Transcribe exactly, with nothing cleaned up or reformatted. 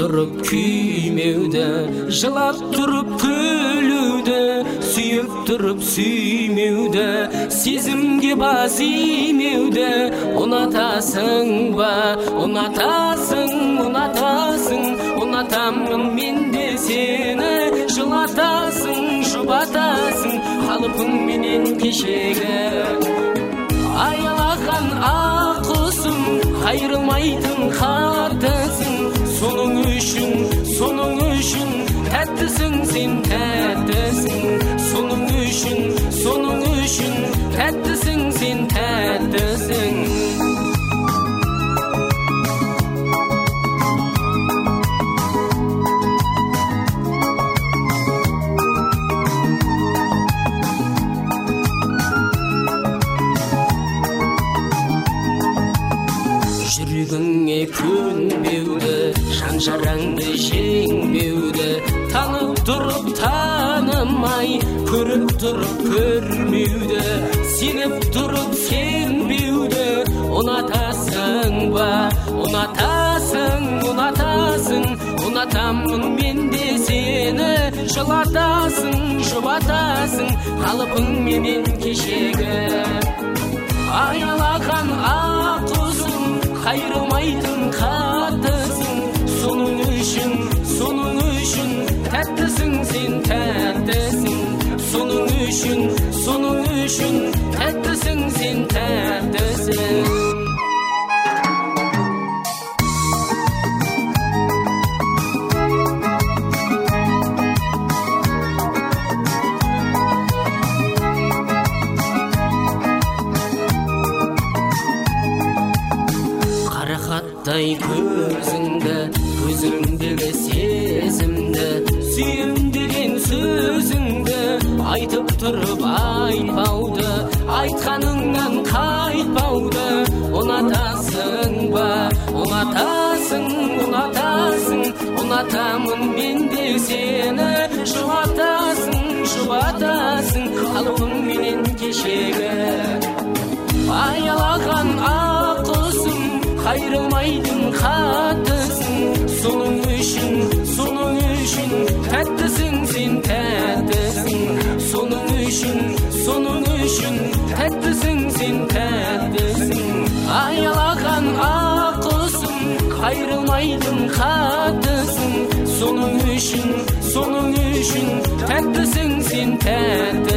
turup küymevde, жылап turup gülüde, suyup turup süymevde, сезimге баз иймевде. Unatasың ба, unatasың, unatasың, unatamын мен де сені, жылатасың, жұбатасың, қалпың менен кешегі. Аялаған ақ құсым, қайрылмайтын қаттысың, соның үшін, соның үшін, тәттісің сен, тәттісің, соның үшін, соның үшін, тәттісің сен, тәттісің. Жүрегіңе көнбеуді, шаншараңды жеңбеуді, танып тұрып танымай, көріп тұрып көрмеуді, сеніп тұрып сенбеуді. Ұнатасың ба, ұнатасың, ұнатасың, ұнатамын мен де сені, жылатасың, жұбатасың, қалпың менен кешегі. Аялаған ақ құсым, қайрылмайтын қаттысың, соның үшін, соның үшін, тәттісің сен, тәттісің, соның үшін, соның үшін, тәттісің сен, тәттісің. Қарақаттай көзіңді, көзіңдегі сезімді, сүйем деген сөзіңді, айтып тұрып айтпауды, айтқаныңнан қайтпауды. Ұнатасың ба, ұнатасың, ұнатасың, ұнатамын мен де сені, жұбатасың, жұбатасың, қалпың менен кешегі. Аялаған ақ құсым, қайрылмайтын қаттысың, соның үшін, соның үшін, тәттісің сен, тәттісің, соның үшін, соның үшін, тәттісің сен, тәттісің. Аялаған ақ құсым, қайрылмайтын қаттысың, соның үшін, соның үшін, тәттісің сен, тәттісің.